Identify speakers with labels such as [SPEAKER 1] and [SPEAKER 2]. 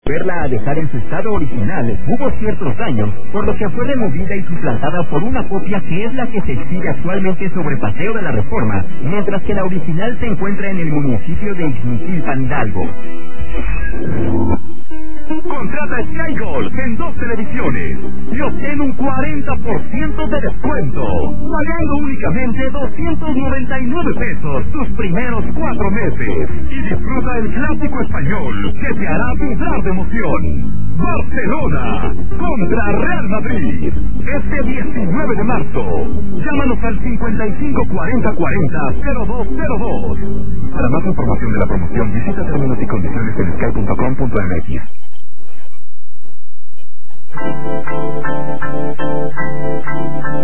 [SPEAKER 1] volverla a dejar en su estado original, hubo ciertos daños, por lo que fue removida y suplantada por una copia que es la que se exhibe actualmente sobre Paseo de la Reforma, mientras que la original se encuentra en el municipio de Ixmiquilpan, Hidalgo. Contrata Sky Gold en 2 televisiones y obtén un 40% de descuento, pagando únicamente 299 pesos tus primeros 4 meses, y disfruta el clásico español que te hará vibrar de emoción. Barcelona contra Real Madrid, este 19 de marzo. Llámanos al 5540400202. Para más información de la promoción, visita términos y condiciones en sky.com.mx.